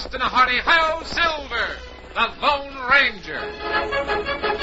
toast and a hearty hi-yo, Silver, the Lone Ranger.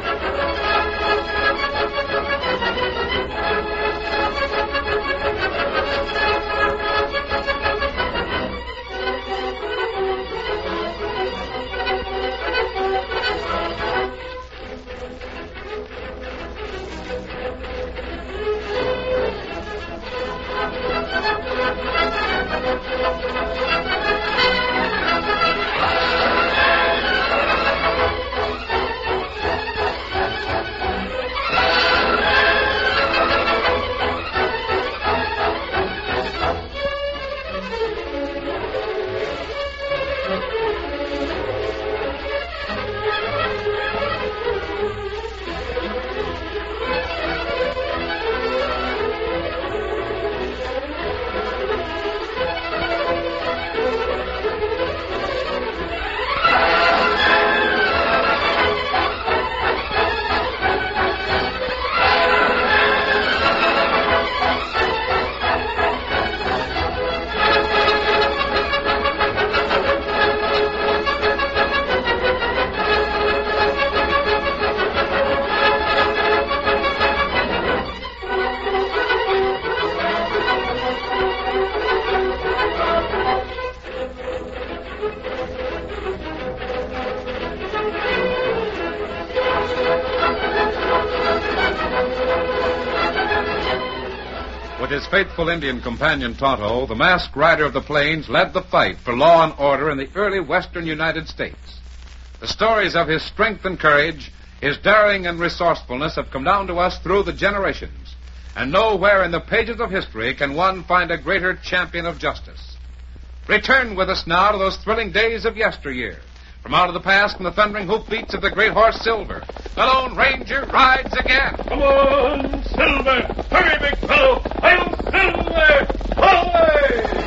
With his faithful Indian companion Tonto, the masked rider of the plains led the fight for law and order in the early western United States. The stories of his strength and courage, his daring and resourcefulness have come down to us through the generations, and nowhere in the pages of history can one find a greater champion of justice. Return with us now to those thrilling days of yesteryear. From out of the past and the thundering hoofbeats of the great horse Silver, the Lone Ranger rides again. Come on, Silver! Hurry, big fellow! I'm Silver! Away!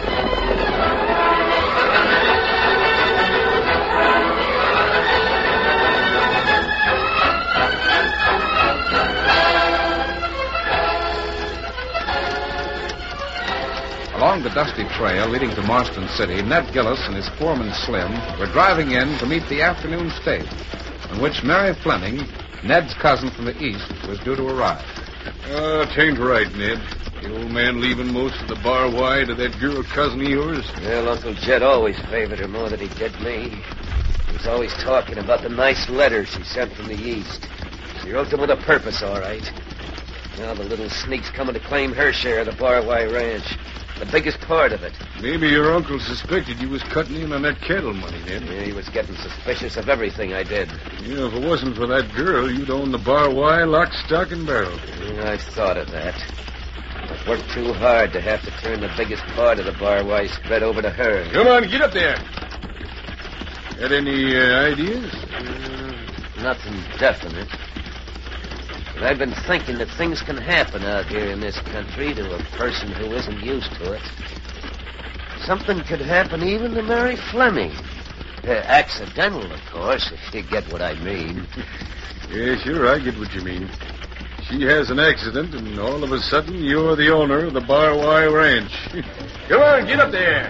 Along the dusty trail leading to Marston City, Ned Gillis and his foreman Slim were driving in to meet the afternoon stage, on which Mary Fleming, Ned's cousin from the east, was due to arrive. Tain't right, Ned. The old man leaving most of the bar wide to that girl cousin of yours. Well, Uncle Jed always favored her more than he did me. He was always talking about the nice letters she sent from the east. She wrote them with a purpose, all right. Now the little sneak's coming to claim her share of the Bar-Y ranch. The biggest part of it. Maybe your uncle suspected you was cutting in on that cattle money, Ned. Yeah, he was getting suspicious of everything I did. Yeah, if it wasn't for that girl, you'd own the Bar-Y lock, stock, and barrel. Yeah, I thought of that. I've worked too hard to have to turn the biggest part of the Bar-Y spread over to her. Come on, get up there. Got any ideas? Nothing definite. But I've been thinking that things can happen out here in this country to a person who isn't used to it. Something could happen even to Mary Fleming. Accidental, of course, if you get what I mean. Yeah, sure, I get what you mean. She has an accident, and all of a sudden, you're the owner of the Bar-Y ranch. Come on, get up there.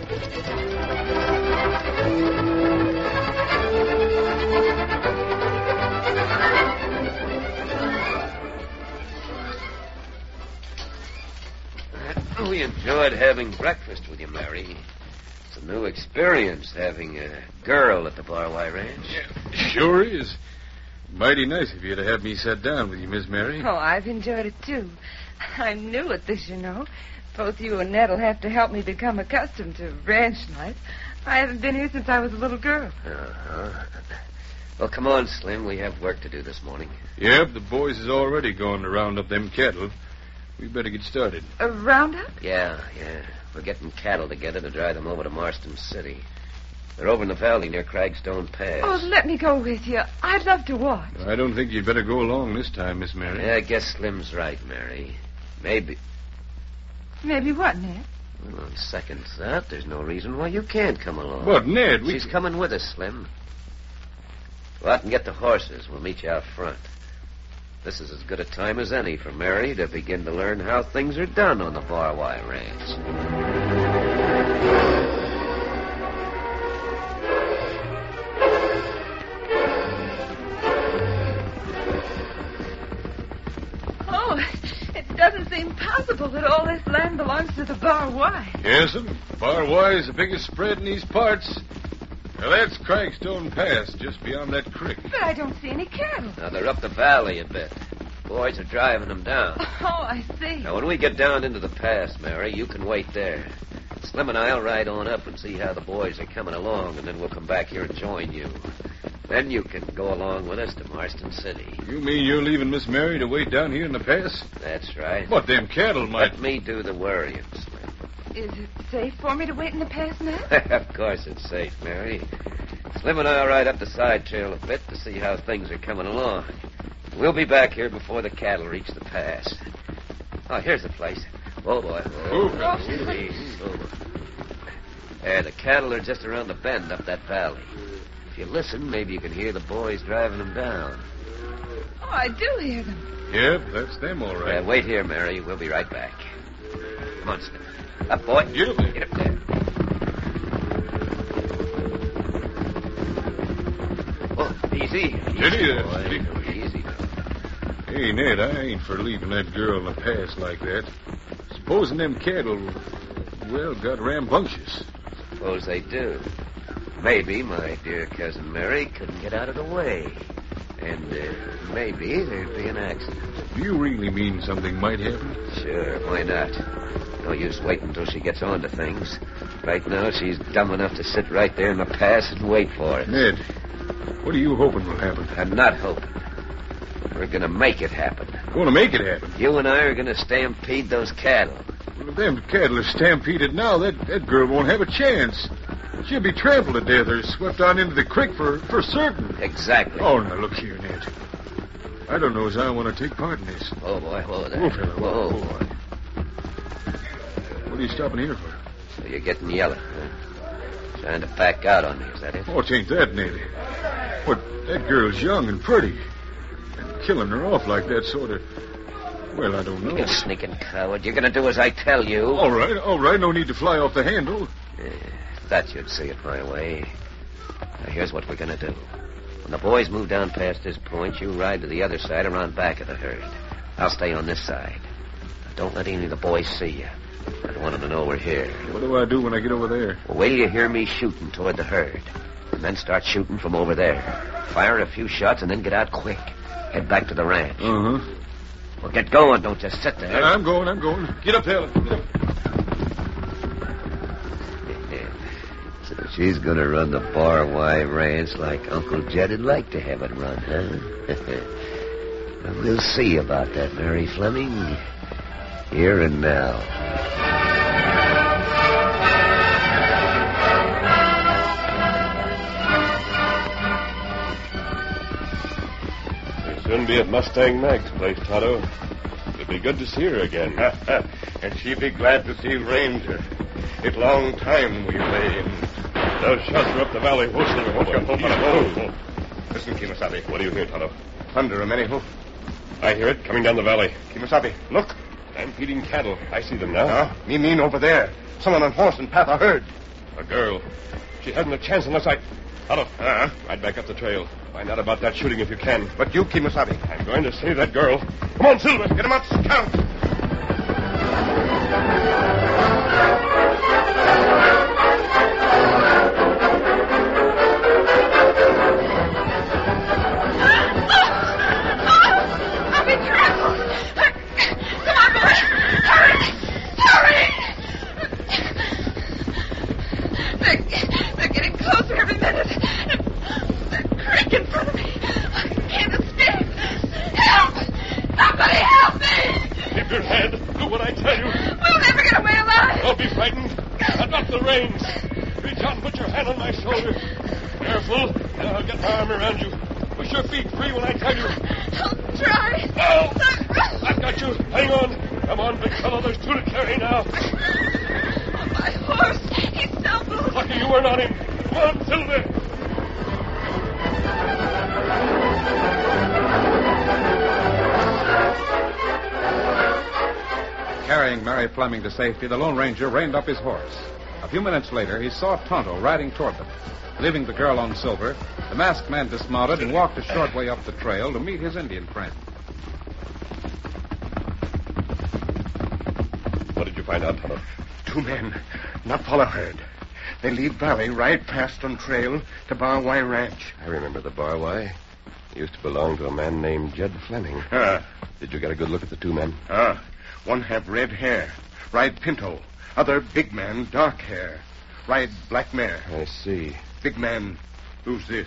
We enjoyed having breakfast with you, Mary. It's a new experience, having a girl at the Bar-Y ranch. Yeah, sure is. Mighty nice of you to have me sit down with you, Miss Mary. Oh, I've enjoyed it, too. I'm new at this, you know. Both you and Ned will have to help me become accustomed to ranch life. I haven't been here since I was a little girl. Uh-huh. Well, come on, Slim. We have work to do this morning. Yep, the boys is already going to round up them cattle. We better get started. A roundup? Yeah. We're getting cattle together to drive them over to Marston City. They're over in the valley near Cragstone Pass. Oh, let me go with you. I'd love to watch. I don't think you'd better go along this time, Miss Mary. Yeah, I guess Slim's right, Mary. Maybe. Maybe what, Ned? Well, on second thought, there's no reason why you can't come along. But, Ned, She's coming with us, Slim. Go out and get the horses. We'll meet you out front. This is as good a time as any for Mary to begin to learn how things are done on the Bar-Y ranch. doesn't seem possible that all this land belongs to the Bar Y. Yes'm. Bar Y is the biggest spread in these parts. Now, that's Cragstone Pass, just beyond that creek. But I don't see any cattle. Now, they're up the valley a bit. Boys are driving them down. Oh, I see. Now, when we get down into the pass, Mary, you can wait there. Slim and I'll ride on up and see how the boys are coming along, and then we'll come back here and join you. Then you can go along with us to Marston City. You mean you're leaving Miss Mary to wait down here in the pass? That's right. What, them cattle might... Let me do the worrying, Slim. Is it safe for me to wait in the pass now? Of course it's safe, Mary. Slim and I'll ride up the side trail a bit to see how things are coming along. We'll be back here before the cattle reach the pass. Oh, here's the place. Oh, boy. There, the cattle are just around the bend up that valley. If you listen, maybe you can hear the boys driving them down. Oh, I do hear them. Yep, that's them, all right. Wait here, Mary. We'll be right back. Come on, Slim. Up, boy. Get up there. Get up there. Oh, easy. Steady, boy. steady. Easy now. Hey, Ned, I ain't for leaving that girl in the pass like that. Supposing them cattle, well, got rambunctious. Suppose they do. Maybe my dear cousin Mary couldn't get out of the way. And maybe there'd be an accident. Do you really mean something might happen? Sure, why not? No use waiting until she gets on to things. Right now, she's dumb enough to sit right there in the pass and wait for it. Ned, what are you hoping will happen? I'm not hoping. We're going to make it happen. Going to make it happen? You and I are going to stampede those cattle. Well, if them cattle are stampeded now, that girl won't have a chance. She'll be trampled to death or swept on into the creek for certain. Exactly. Oh, now, look here, Ned. I don't know as I want to take part in this. Oh, boy, whoa there. Whoa, fella, whoa. Whoa. What are you stopping here for? So you're getting yellow, huh? Trying to back out on me, is that it? Oh, it ain't that, Ned. But that girl's young and pretty. And killing her off like that sort of... Well, I don't know. You sneaking coward. You're going to do as I tell you. All right. No need to fly off the handle. Thought you'd see it my way. Now, here's what we're going to do. When the boys move down past this point, you ride to the other side around back of the herd. I'll stay on this side. Now, don't let any of the boys see you. I don't want them to know we're here. What do I do when I get over there? Well, wait till you hear me shooting toward the herd. And then start shooting from over there. Fire a few shots and then get out quick. Head back to the ranch. Uh-huh. Well, get going. Don't just sit there. I'm going. Get up there. Get up. So she's going to run the Bar Y Ranch like Uncle Jed'd like to have it run, huh? Well, we'll see about that, Mary Fleming. Here and now. We'll soon be at Mustang Mag's place, Tonto. It'll be good to see her again. And she be glad to see Ranger. It long time we lay in. Those shots are up the valley. Listen, Listen, Kimasabi. What do you hear, Tonto? Thunder a many hoof. I hear it coming down the valley. Kimasabi, look. I'm feeding cattle. I see them now. Me mean over there. Someone on horse and path a herd. A girl. She hasn't a chance unless I... Tonto, ride back up the trail. Find out about that shooting if you can. But you, Kimasabi. I'm going to save that girl. Come on, Silver. Get him up, scout. They're getting closer every minute. That creek in front of me. I can't escape. Help! Somebody help me! Keep your head. Do what I tell you. We'll never get away alive. Don't be frightened. Now drop the reins. Reach out and put your hand on my shoulder. Careful, and I'll get my arm around you. Push your feet free when I tell you. I'll try. Oh! I've got you. Hang on. Come on, big fellow. There's two to carry now. My horse. He's stumbled. Lucky you weren't on him. Come on, Silver. Carrying Mary Fleming to safety, the Lone Ranger reined up his horse. A few minutes later, he saw Tonto riding toward them. Leaving the girl on Silver, the masked man dismounted and walked a short way up the trail to meet his Indian friend. find out, Tonto? 2 men, not follow herd. They leave valley, ride past on trail to Bar Y Ranch. I remember the Bar Y. It used to belong to a man named Jed Fleming. Did you get a good look at the 2 men? One have red hair, ride pinto. Other big man, dark hair, ride black mare. I see. Big man, who's this?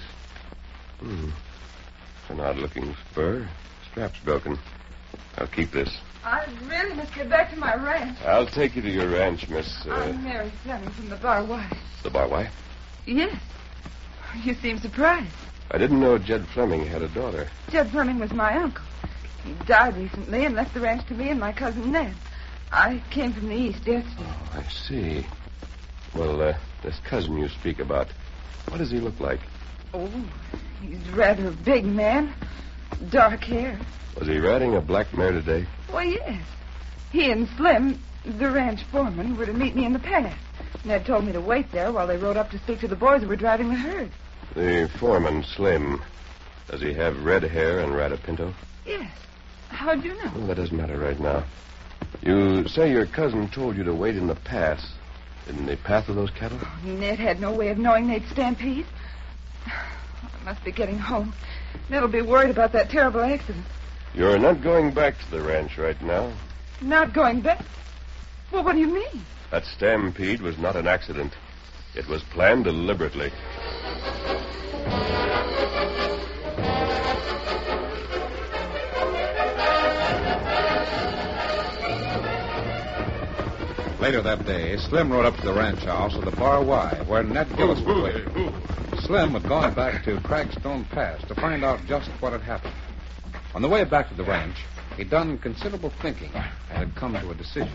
An odd-looking spur. Strap's broken. I'll keep this. I really must get back to my ranch. I'll take you to your ranch, Miss... I'm Mary Fleming from the Bar Y. The Bar Y? Yes. You seem surprised. I didn't know Jed Fleming had a daughter. Jed Fleming was my uncle. He died recently and left the ranch to me and my cousin Ned. I came from the east yesterday. Oh, I see. Well, this cousin you speak about, what does he look like? Oh, he's rather a big man. Dark hair. Was he riding a black mare today? Well, yes. He and Slim, the ranch foreman, were to meet me in the pass. Ned told me to wait there while they rode up to speak to the boys who were driving the herd. The foreman, Slim, does he have red hair and ride a pinto? Yes. How'd you know? Well, that doesn't matter right now. You say your cousin told you to wait in the pass. In the path of those cattle? Ned had no way of knowing they'd stampede. I must be getting home. Ned'll be worried about that terrible accident. You're not going back to the ranch right now. Not going back? Well, what do you mean? That stampede was not an accident. It was planned deliberately. Later that day, Slim rode up to the ranch house of the Bar Y, where Ned Gillis was waiting. Slim had gone back to Cragstone Pass to find out just what had happened. On the way back to the ranch, he'd done considerable thinking and had come to a decision.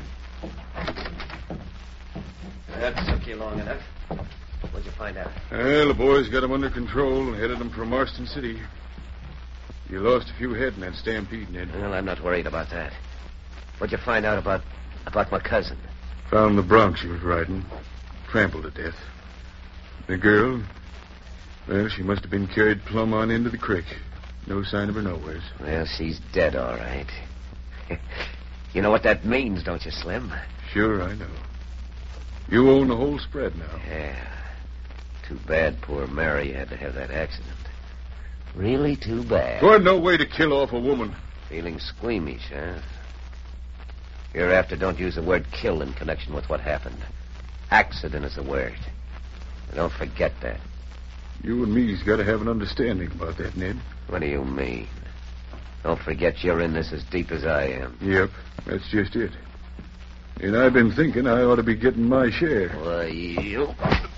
That took you long enough. What'd you find out? Well, the boys got him under control and headed him for Marston City. You lost a few head in that stampede, Ned. Well, I'm not worried about that. What'd you find out about my cousin? Found the bronc she was riding, trampled to death. The girl, well, she must have been carried plumb on into the creek. No sign of her nowheres. Well, she's dead, all right. You know what that means, don't you, Slim? Sure, I know. You own the whole spread now. Yeah. Too bad poor Mary had to have that accident. Really too bad. There wasn't no way to kill off a woman. Feeling squeamish, huh? Hereafter, don't use the word kill in connection with what happened. Accident is the word. Don't forget that. You and me's got to have an understanding about that, Ned. What do you mean? Don't forget you're in this as deep as I am. Yep, that's just it. And I've been thinking I ought to be getting my share. Why, you...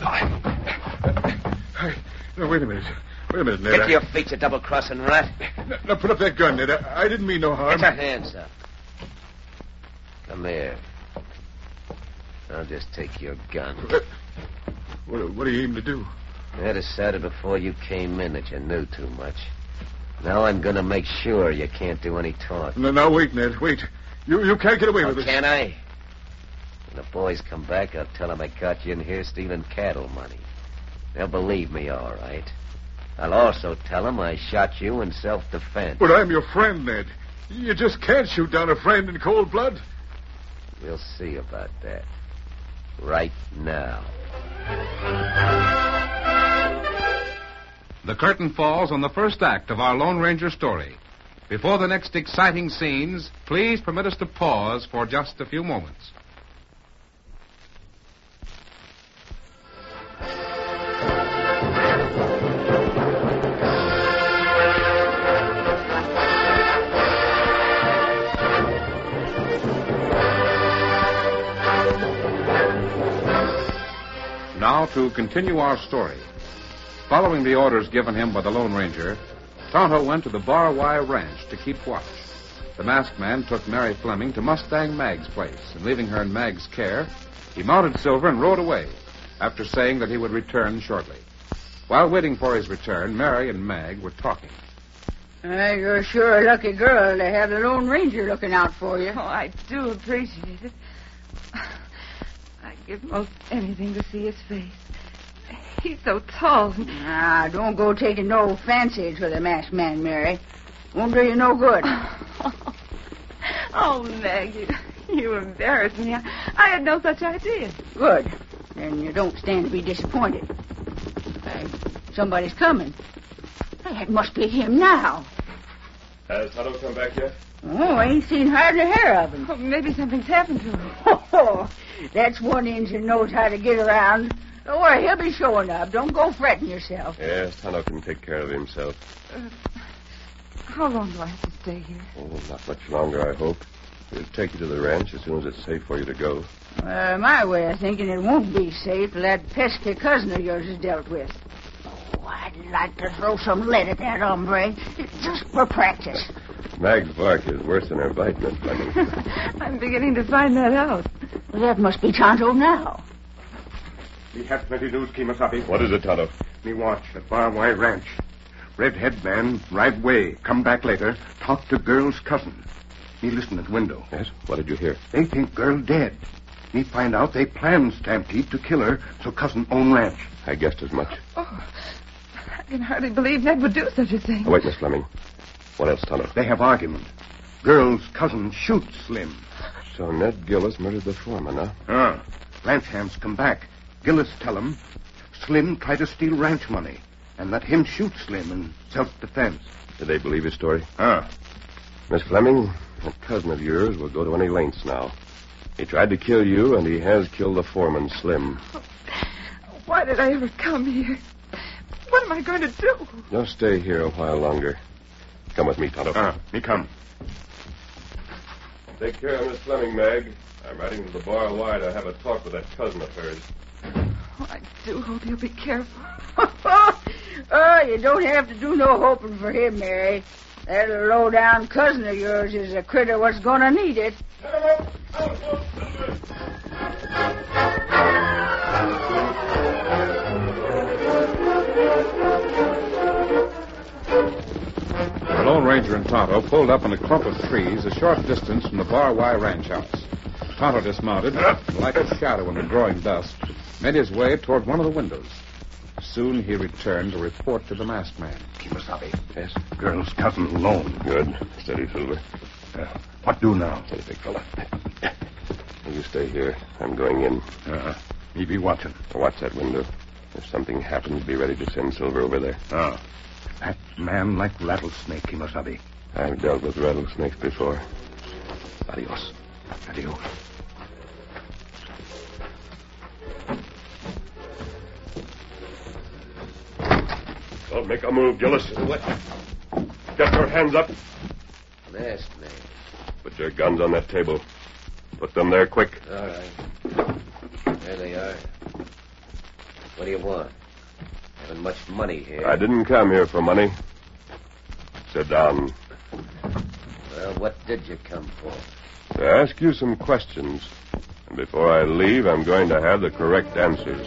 Now, wait a minute. Wait a minute, Ned. Get to your feet, you double-crossing rat. Now, put up that gun, Ned. I didn't mean no harm. Get your hands up. Come here. I'll just take your gun. What do you aim to do? I decided before you came in that you knew too much. Now I'm going to make sure you can't do any talking. No, wait, Ned. Wait. You can't get away with it. Can I? When the boys come back, I'll tell them I caught you in here stealing cattle money. They'll believe me, all right. I'll also tell them I shot you in self-defense. But I'm your friend, Ned. You just can't shoot down a friend in cold blood. We'll see about that. Right now. The curtain falls on the first act of our Lone Ranger story. Before the next exciting scenes, please permit us to pause for just a few moments. Now to continue our story. Following the orders given him by the Lone Ranger, Tonto went to the Bar Y Ranch to keep watch. The masked man took Mary Fleming to Mustang Mag's place, and leaving her in Mag's care, he mounted Silver and rode away, after saying that he would return shortly. While waiting for his return, Mary and Mag were talking. You're sure a lucky girl to have the Lone Ranger looking out for you. Oh, I do appreciate it. I'd give most anything to see his face. He's so tall. Don't go taking no fancies with a masked man, Mary. Won't do you no good. Oh, Maggie, You embarrassed me. I had no such idea. Good. Then you don't stand to be disappointed. Somebody's coming. That must be him now. Has Tonto come back yet? Oh, I ain't seen hardly a hair of him. Oh, maybe something's happened to him. Oh, that's one Injun knows how to get around. Don't worry, he'll be showing up. Don't go fretting yourself. Yes, Tonto can take care of himself. How long do I have to stay here? Oh, not much longer, I hope. We'll take you to the ranch as soon as it's safe for you to go. My way of thinking, it won't be safe till that pesky cousin of yours is dealt with. Oh, I'd like to throw some lead at that hombre, just for practice. Mag's bark is worse than her bite, Miss Fleming. I'm beginning to find that out. Well, that must be Tonto now. We have plenty news, Kemosabe. What is it, Tonto? Me watch at Bar-Y Ranch. Red-head man, right way. Come back later. Talk to girl's cousin. Me listen at window. Yes? What did you hear? They think girl dead. Me find out they plan Stampede to kill her so cousin own ranch. I guessed as much. Oh, I can hardly believe Ned would do such a thing. Oh, wait, Miss Fleming. What else, Tonto? They have argument. Girl's cousin shoots Slim. So Ned Gillis murdered the foreman, huh? Ranch hands come back. Gillis tell him Slim tried to steal ranch money and let him shoot Slim in self-defense. Did they believe his story? Miss Fleming, that cousin of yours will go to any lengths now. He tried to kill you, and he has killed the foreman, Slim. Why did I ever come here? What am I going to do? Just stay here a while longer. Come with me, Tonto. Me come. Take care of Miss Fleming, Mag. I'm riding to the Bar-Y to have a talk with that cousin of hers. Oh, I do hope you'll be careful. Oh, you don't have to do no hoping for him, Mary. That low-down cousin of yours is a critter what's going to need it. The Lone Ranger and Tonto pulled up in a clump of trees a short distance from the Bar-Y ranch house. Tonto dismounted, and like a shadow in the growing dusk, made his way toward one of the windows. Soon he returned to report to the masked man. Kemosabe. Yes? Girl's cousin alone. Good. Steady, Silver. What do now? Steady, big fella. You stay here. I'm going in. Me be watching. Watch that window. If something happens, be ready to send Silver over there. That man like rattlesnake, Kemosabe. I've dealt with rattlesnakes before. Adios. Adios. Don't make a move, Gillis. What? Get your hands up. Masked man. Put your guns on that table. Put them there quick. All right. There they are. What do you want? Haven't much money here. I didn't come here for money. Sit down. Well, what did you come for? To ask you some questions. And before I leave, I'm going to have the correct answers.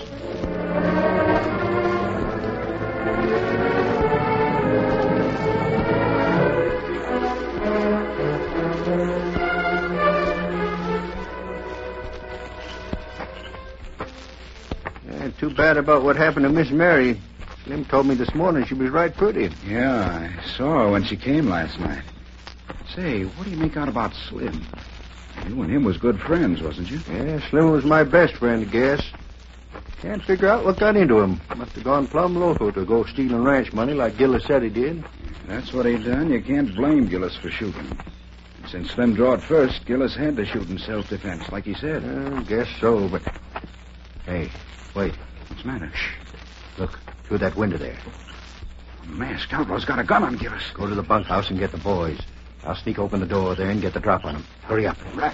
Too bad about what happened to Miss Mary. Slim told me this morning she was right pretty. Yeah, I saw her when she came last night. Say, what do you make out about Slim? You and him was good friends, wasn't you? Yeah, Slim was my best friend, I guess. Can't figure out what got into him. Must have gone plumb loco to go stealing ranch money like Gillis said he did. That's what he done. You can't blame Gillis for shooting. Since Slim drawed first, Gillis had to shoot in self-defense, like he said. I guess so, but... Hey, wait. What's the matter? Shh. Look, through that window there. The masked outlaw's got a gun on Gillis. Go to the bunkhouse and get the boys. I'll sneak open the door there and get the drop on them. Hurry up. Right.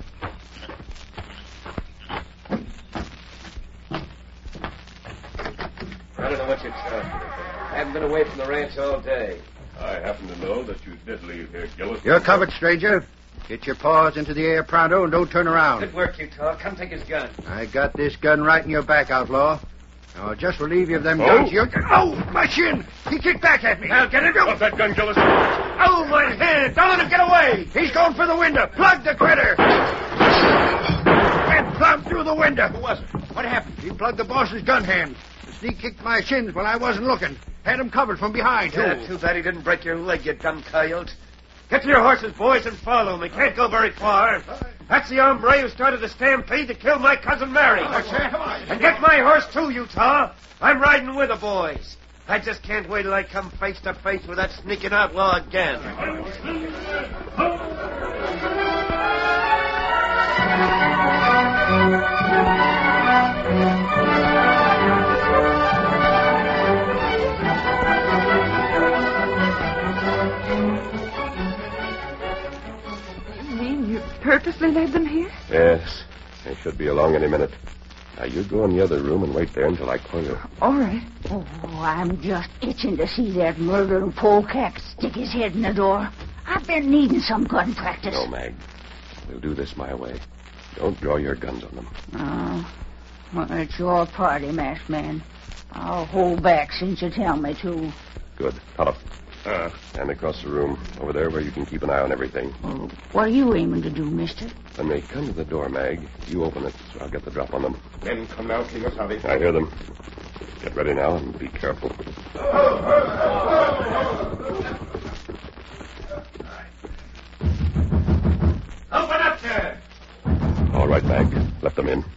I don't know what you're talking about. I haven't been away from the ranch all day. I happen to know that you did leave here, Gillis. You're covered, stranger. Get your paws into the air pronto and don't turn around. Good work, you talk. Come take his gun. I got this gun right in your back, outlaw. Now, I'll just relieve you of them guns. Oh, my shin! He kicked back at me. I'll get him. Drop that gun, Gillis. Oh, my hand! Don't let him get away! He's going for the window. Plug the critter! Went plumb through the window. Who was it? What happened? He plugged the boss's gun hand. The sneak kicked my shins while I wasn't looking. Had him covered from behind, too. Yeah, too bad he didn't break your leg, you dumb coyote. Get to your horses, boys, and follow me. Can't go very far. That's the hombre who started the stampede to kill my cousin Mary. And get my horse, too, Utah. I'm riding with the boys. I just can't wait till I come face to face with that sneaking outlaw again. You mean you purposely led them here? Yes. They should be along any minute. Now, you go in the other room and wait there until I call you. All right. Oh, I'm just itching to see that murdering polecat stick his head in the door. I've been needing some gun practice. No, Mag. We'll do this my way. Don't draw your guns on them. Oh, well, it's your party, masked man. I'll hold back since you tell me to. Good. Tonto. Stand across the room, over there where you can keep an eye on everything. Well, what are you aiming to do, mister? When they come to the door, Mag, you open it so I'll get the drop on them. Men come now, King Asavi. I hear them. Get ready now and be careful. Open up there! All right, Mag. Let them in.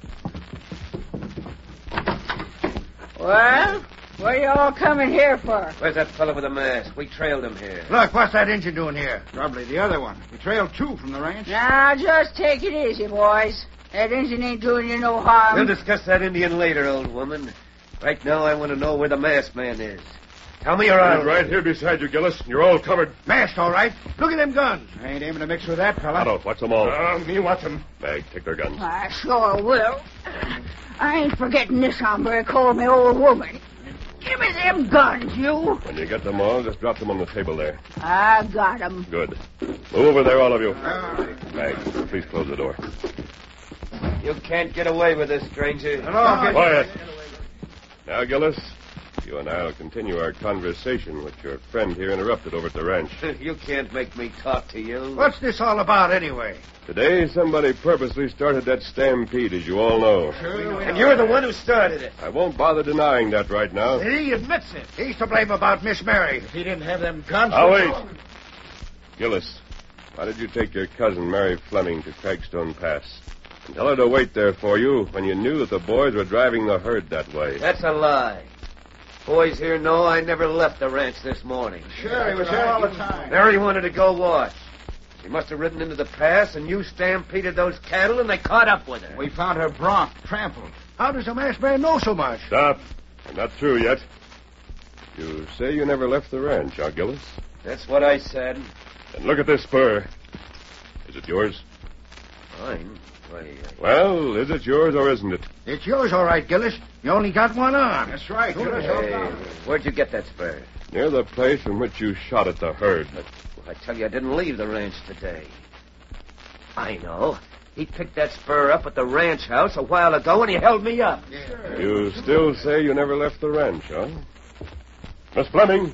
Well, what are you all coming here for? Where's that fellow with the mask? We trailed him here. Look, what's that engine doing here? Probably the other one. We trailed 2 from the ranch. Now, just take it easy, boys. That engine ain't doing you no harm. We'll discuss that Indian later, old woman. Right now, I want to know where the masked man is. Tell me your He's right here beside you, Gillis. You're all covered. Masked, all right. Look at them guns. I ain't aiming to mix with that fella. Tonto, watch them all. Me watch him. Mag, take their guns. I sure will. I ain't forgetting this hombre called me old woman. Give me them guns, you. When you get them all, just drop them on the table there. I got 'em. Good. Move over there, all of you. Mag, please close the door. You can't get away with this, stranger. Quiet. Now, Gillis, you and I will continue our conversation, which your friend here interrupted over at the ranch. You can't make me talk to you. What's this all about, anyway? Today, somebody purposely started that stampede, as you all know. And you're the one who started it. I won't bother denying that right now. He admits it. He's to blame about Miss Mary. If he didn't have them guns... Now, wait. Gillis, why did you take your cousin, Mary Fleming, to Cragstone Pass? And tell her to wait there for you when you knew that the boys were driving the herd that way. That's a lie. Boys here know I never left the ranch this morning. Sure, he was here all the time. Mary wanted to go watch. She must have ridden into the pass, and you stampeded those cattle, and they caught up with her. We found her bronc trampled. How does the masked man know so much? Stop. I'm not through yet. You say you never left the ranch, huh, Gillis? That's what I said. And look at this spur. Is it yours? Mine? Well, is it yours or isn't it? It's yours, all right, Gillis. You only got one on. That's right. Hey, where'd you get that spur? Near the place from which you shot at the herd. I tell you, I didn't leave the ranch today. I know. He picked that spur up at the ranch house a while ago, and he held me up. Yeah. You still say you never left the ranch, huh? Miss Fleming.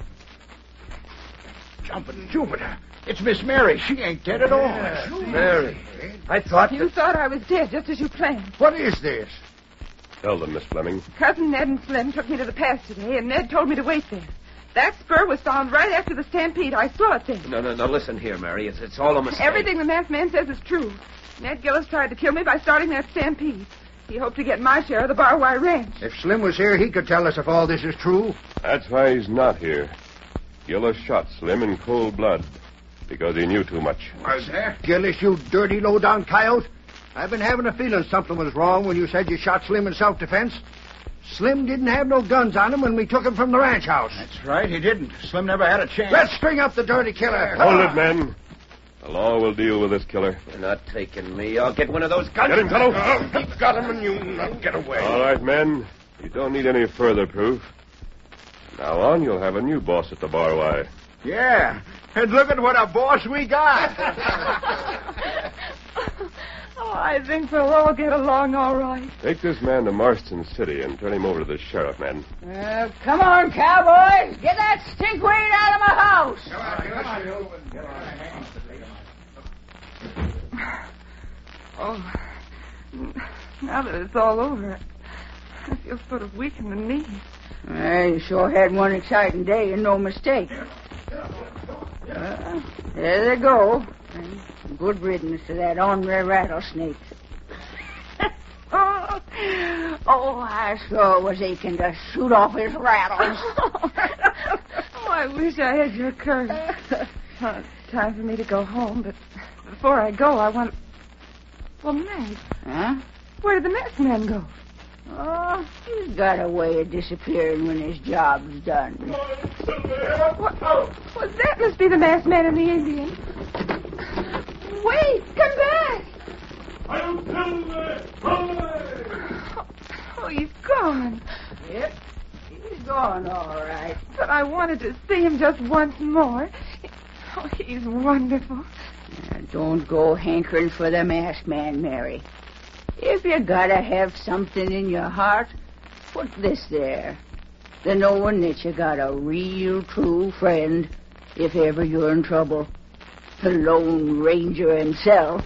Jumping Jupiter. It's Miss Mary. She ain't dead at all. Mary. I thought... You thought I was dead, just as you planned. What is this? Tell them, Miss Fleming. Cousin Ned and Slim took me to the pass today, and Ned told me to wait there. That spur was found right after the stampede. I saw it then. No, listen here, Mary. It's all a mistake. Everything the masked man says is true. Ned Gillis tried to kill me by starting that stampede. He hoped to get my share of the Bar Y Ranch. If Slim was here, he could tell us if all this is true. That's why he's not here. Gillis shot Slim in cold blood because he knew too much. Gillis, you dirty, low-down coyote. I've been having a feeling something was wrong when you said you shot Slim in self-defense. Slim didn't have no guns on him when we took him from the ranch house. That's right, he didn't. Slim never had a chance. Let's string up the dirty killer. Hold it, men. The law will deal with this killer. You're not taking me. I'll get one of those guns. Get him, fellow. He's got him, and you not get away. All right, men. You don't need any further proof. From now on, you'll have a new boss at the Bar Y. Yeah, and look at what a boss we got. Oh, I think we'll all get along all right. Take this man to Marston City and turn him over to the sheriff, men. Come on, cowboys. Get that stinkweed out of my house. Oh, now that it's all over, I feel sort of weak in the knees. You sure had one exciting day and no mistake. There they go. And good riddance to that ornery rattlesnake. Oh, I sure was aching to shoot off his rattles. Oh, I wish I had your courage. Well, it's time for me to go home, but before I go, I want... Well, Meg. Huh? Where did the masked man go? Oh, he's got a way of disappearing when his job's done. What? Well, that must be the masked man and the Indian. Wait, come back. Oh, he's gone. Yep, he's gone, all right. But I wanted to see him just once more. Oh, he's wonderful. Now, don't go hankering for the masked man, Mary. If you gotta have something in your heart, put this there. The knowing that you got a real, true friend if ever you're in trouble. The Lone Ranger himself.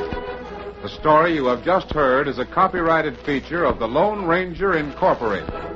The story you have just heard is a copyrighted feature of the Lone Ranger Incorporated.